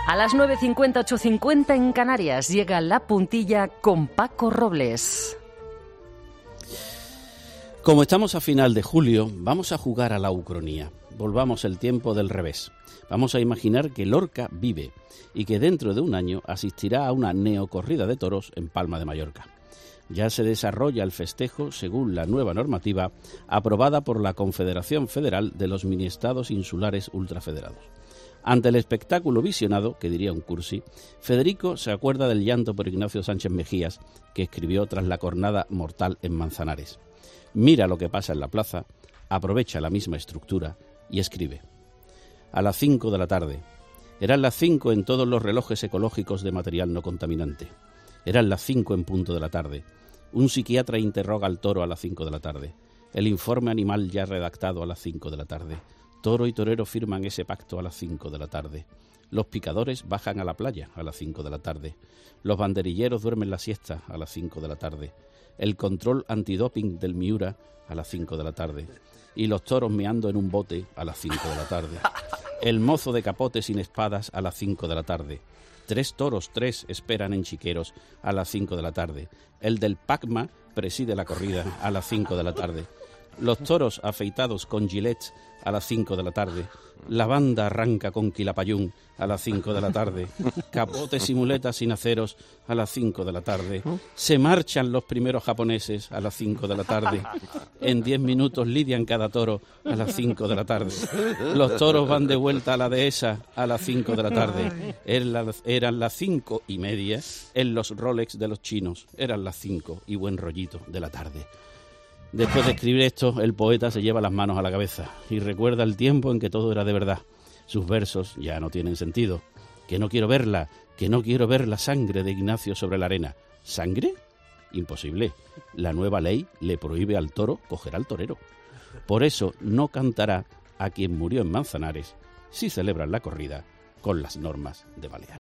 A las 9:50, 8:50 en Canarias llega La Puntilla con Paco Robles. Como estamos a final de julio, vamos a jugar a la ucronía. Volvamos el tiempo del revés. Vamos a imaginar que Lorca vive y que dentro de un año asistirá a una neocorrida de toros en Palma de Mallorca. Ya se desarrolla el festejo según la nueva normativa aprobada por la Confederación Federal de los Miniestados Insulares Ultrafederados. Ante el espectáculo visionado, que diría un cursi, Federico se acuerda del llanto por Ignacio Sánchez Mejías, que escribió tras la cornada mortal en Manzanares. Mira lo que pasa en la plaza, aprovecha la misma estructura y escribe. A las 5 de la tarde. Eran las 5 en todos los relojes ecológicos de material no contaminante. Eran las 5 en punto de la tarde. Un psiquiatra interroga al toro a las 5 de la tarde. El informe animal ya redactado a las 5 de la tarde. Toro y torero firman ese pacto a las 5 de la tarde. Los picadores bajan a la playa a las 5 de la tarde. Los banderilleros duermen la siesta a las 5 de la tarde. El control antidoping del Miura a las 5 de la tarde. Y los toros meando en un bote a las 5 de la tarde. El mozo de capote sin espadas a las 5 de la tarde. 3 toros, 3 esperan en Chiqueros a las 5 de la tarde. El del Pacma preside la corrida a las 5 de la tarde. Los toros afeitados con gilets a las 5 de la tarde. La banda arranca con quilapayún a las 5 de la tarde. Capotes y muletas sin aceros a las 5 de la tarde. Se marchan los primeros japoneses a las 5 de la tarde. En 10 minutos lidian cada toro a las 5 de la tarde. Los toros van de vuelta a la dehesa a las 5 de la tarde. Eran las 5:30 en los Rolex de los chinos. Eran las 5 y buen rollito de la tarde. Después de escribir esto, el poeta se lleva las manos a la cabeza y recuerda el tiempo en que todo era de verdad. Sus versos ya no tienen sentido. Que no quiero verla, que no quiero ver la sangre de Ignacio sobre la arena. ¿Sangre? Imposible. La nueva ley le prohíbe al toro coger al torero. Por eso no cantará a quien murió en Manzanares si celebran la corrida con las normas de Baleares.